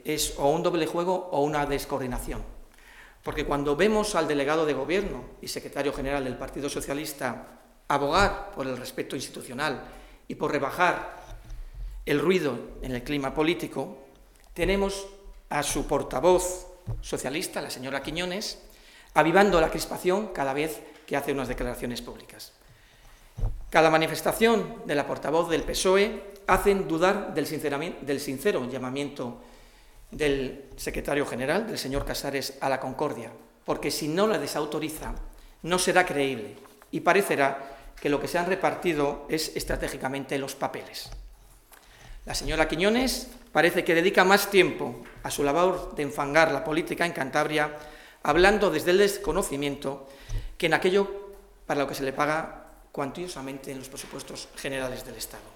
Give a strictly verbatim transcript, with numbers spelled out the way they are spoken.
es o un doble juego o una descoordinación. Porque cuando vemos al delegado de Gobierno y secretario general del Partido Socialista abogar por el respeto institucional y por rebajar el ruido en el clima político, tenemos a su portavoz socialista, la señora Quiñones, avivando la crispación cada vez que hace unas declaraciones públicas. Cada manifestación de la portavoz del P S O E hacen dudar del, del sincero llamamiento del secretario general, del señor Casares, a la concordia, porque si no la desautoriza, no será creíble y parecerá que lo que se han repartido es estratégicamente los papeles. La señora Quiñones parece que dedica más tiempo a su labor de enfangar la política en Cantabria, hablando desde el desconocimiento, que en aquello para lo que se le paga cuantiosamente en los presupuestos generales del Estado.